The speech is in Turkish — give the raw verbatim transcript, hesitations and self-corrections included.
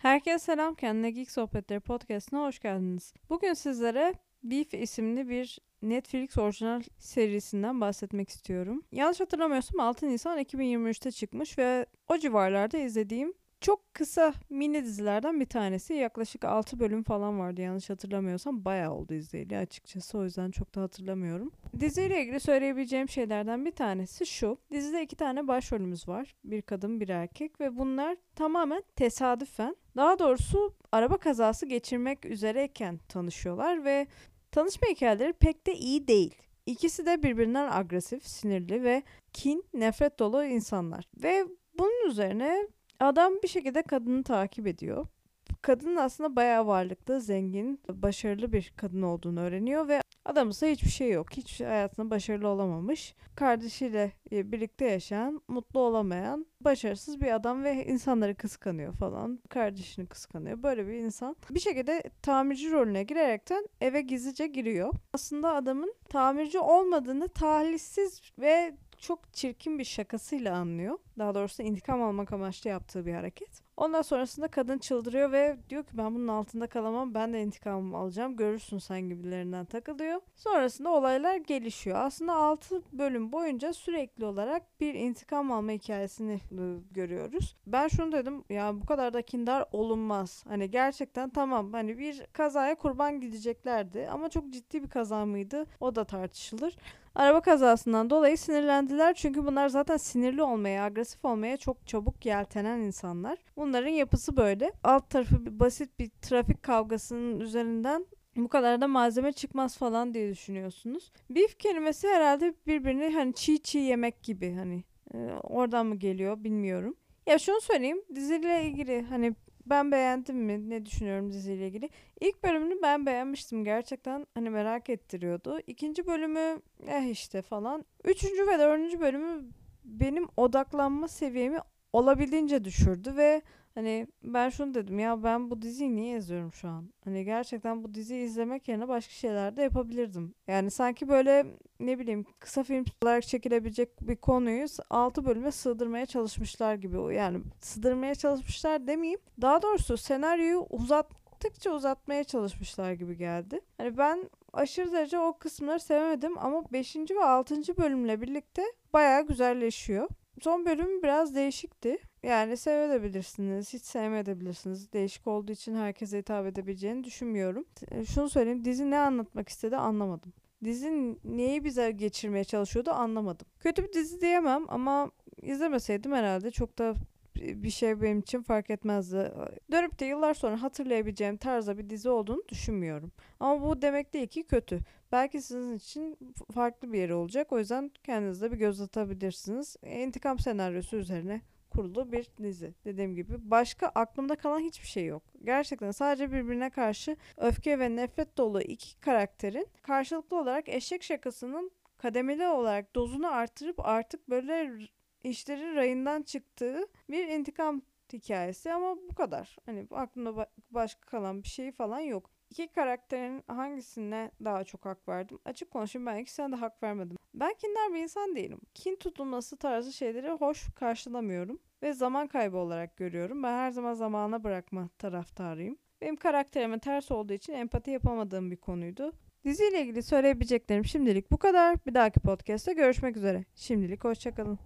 Herkese selam, Kendine Geek Sohbetleri podcastına hoş geldiniz. Bugün sizlere Beef isimli bir Netflix orijinal serisinden bahsetmek istiyorum. Yanlış hatırlamıyorsam altı Nisan iki bin yirmi üçte çıkmış ve o civarlarda izlediğim çok kısa mini dizilerden bir tanesi. Yaklaşık altı bölüm falan vardı yanlış hatırlamıyorsam. Bayağı oldu izleyeli açıkçası, o yüzden çok da hatırlamıyorum. Diziyle ilgili söyleyebileceğim şeylerden bir tanesi şu. Dizide iki tane başrolümüz var. Bir kadın bir erkek ve bunlar tamamen tesadüfen, daha doğrusu araba kazası geçirmek üzereyken tanışıyorlar ve tanışma hikayeleri pek de iyi değil. İkisi de birbirinden agresif, sinirli ve kin, nefret dolu insanlar. Ve bunun üzerine adam bir şekilde kadını takip ediyor. Kadının aslında bayağı varlıklı, zengin, başarılı bir kadın olduğunu öğreniyor ve adamın ise hiçbir şey yok. Hiç hayatında başarılı olamamış. Kardeşiyle birlikte yaşayan, mutlu olamayan, başarısız bir adam ve insanları kıskanıyor falan. Kardeşini kıskanıyor. Böyle bir insan. Bir şekilde tamirci rolüne girerekten eve gizlice giriyor. Aslında adamın tamirci olmadığını talihsiz ve çok çirkin bir şakasıyla anlıyor. Daha doğrusu intikam almak amaçlı yaptığı bir hareket. Ondan sonrasında kadın çıldırıyor ve diyor ki ben bunun altında kalamam, ben de intikamımı alacağım, görürsün sen gibilerinden takılıyor. Sonrasında olaylar gelişiyor. Aslında altı bölüm boyunca sürekli olarak bir intikam alma hikayesini görüyoruz. Ben şunu dedim, ya bu kadar da kindar olunmaz. Hani gerçekten tamam, hani bir kazaya kurban gideceklerdi ama çok ciddi bir kaza mıydı o da tartışılır. Araba kazasından dolayı sinirlendiler çünkü bunlar zaten sinirli olmaya, agresif olmaya çok çabuk yeltenen insanlar. Bunların yapısı böyle. Alt tarafı bir basit bir trafik kavgasının üzerinden bu kadar da malzeme çıkmaz falan diye düşünüyorsunuz. Beef kelimesi herhalde birbirini hani çiğ çiğ yemek gibi, hani e, oradan mı geliyor bilmiyorum. Ya şunu söyleyeyim, diziyle ilgili hani ben beğendim mi? Ne düşünüyorum diziyle ilgili? İlk bölümünü ben beğenmiştim. Gerçekten hani merak ettiriyordu. İkinci bölümü eh işte falan. Üçüncü ve dördüncü bölümü benim odaklanma seviyemi olabildiğince düşürdü ve hani ben şunu dedim, ya ben bu diziyi niye izliyorum şu an? Hani gerçekten bu diziyi izlemek yerine başka şeyler de yapabilirdim. Yani sanki böyle ne bileyim kısa film olarak çekilebilecek bir konuyu altı bölüme sığdırmaya çalışmışlar gibi. Yani sığdırmaya çalışmışlar demeyeyim. Daha doğrusu senaryoyu uzattıkça uzatmaya çalışmışlar gibi geldi. Hani ben aşırı derece o kısımları sevemedim ama beşinci ve altıncı bölümle birlikte bayağı güzelleşiyor. Son bölüm biraz değişikti. Yani sevebilirsiniz, hiç sevmeyebilirsiniz. Değişik olduğu için herkese hitap edebileceğini düşünmüyorum. Şunu söyleyeyim, dizi ne anlatmak istedi anlamadım. Dizi neyi bize geçirmeye çalışıyordu anlamadım. Kötü bir dizi diyemem ama izlemeseydim herhalde çok da bir şey benim için fark etmezdi. Dönüp de yıllar sonra hatırlayabileceğim tarzda bir dizi olduğunu düşünmüyorum. Ama bu demek değil ki kötü. Belki sizin için farklı bir yeri olacak. O yüzden kendinize bir göz atabilirsiniz. İntikam senaryosu üzerine kurulu bir dizi. Dediğim gibi başka aklımda kalan hiçbir şey yok. Gerçekten sadece birbirine karşı öfke ve nefret dolu iki karakterin karşılıklı olarak eşek şakasının kademeli olarak dozunu artırıp artık böyle işlerin rayından çıktığı bir intikam hikayesi ama bu kadar. Hani aklımda ba- başka kalan bir şey falan yok. İki karakterin hangisine daha çok hak verdim? Açık konuşayım, ben ikisine de hak vermedim. Ben kindar bir insan değilim. Kin tutulması tarzı şeyleri hoş karşılamıyorum ve zaman kaybı olarak görüyorum. Ben her zaman zamana bırakma taraftarıyım. Benim karakterime ters olduğu için empati yapamadığım bir konuydu. Diziyle ilgili söyleyebileceklerim şimdilik bu kadar. Bir dahaki podcast'te görüşmek üzere. Şimdilik hoşçakalın.